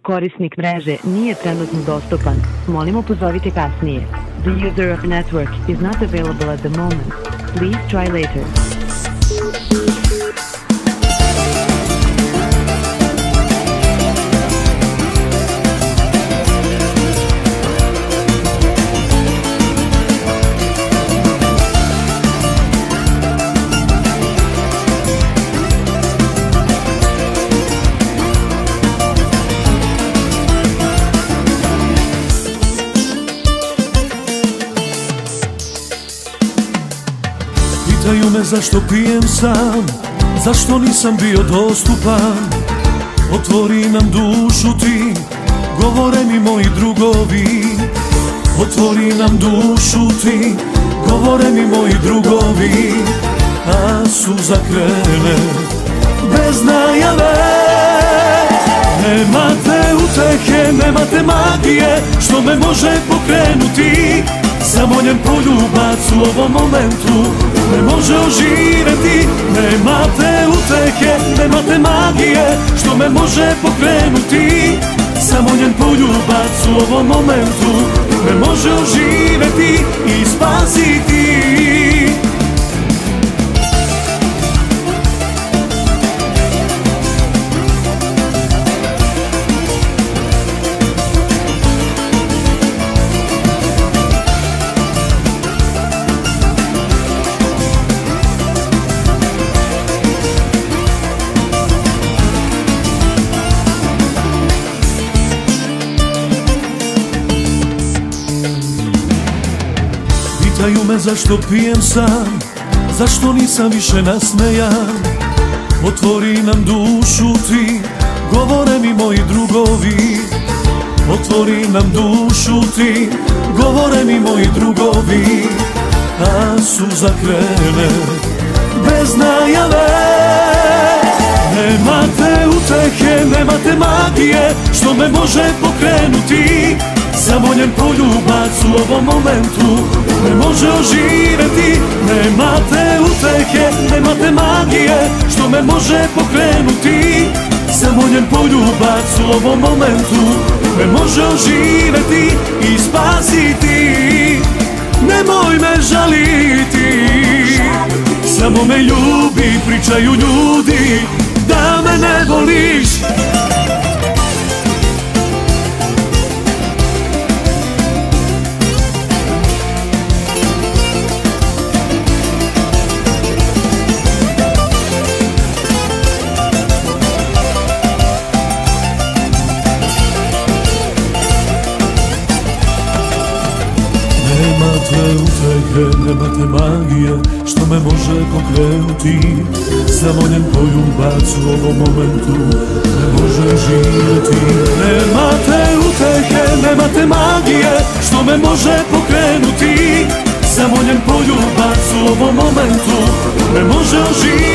Korisnik mreže nije trenutno dostupan. Molimo pozovite kasnije. The user of network is not available at the moment. Please try later. Pitaju me zašto pijem sam, zašto nisam bio dostupan. Otvori nam dušu ti, govore mi moji drugovi. Otvori nam dušu ti, govore mi moji drugovi. A suza krene bez najave. Nemate utehe, nemate magije, što me može pokrenuti. Samo njen poljubac u ovom momentu me može oživjeti. Nemate utehe, nemate magije, što me može pokrenuti. Samo njen poljubac u ovom momentu me može oživjeti i spasiti. Pitaju me zašto pijem sam, zašto nisam više nasmejan. Otvori nam dušu ti, govore mi moji drugovi. Otvori nam dušu ti, govore mi moji drugovi. A suza krene bez najave. Nemate utehe, nemate magije, što me može pokrenuti. Samo njen poljubac u ovom momentu me može oživjeti. Nemate utehe, nemate magije, što me može pokrenuti. Samo njen poljubac u ovom momentu me može oživjeti i spasiti. Nemoj me žaliti, samo me ljubi, pričaju ljudi da me ne voliš. Nemate utehe, nemate magije, što me može pokrenuti. Samo njen poljubac u ovom momentu me može živjeti. Nemate utehe, nemate magije, što me može pokrenuti. Samo njen poljubac u ovom momentu me može oživjeti.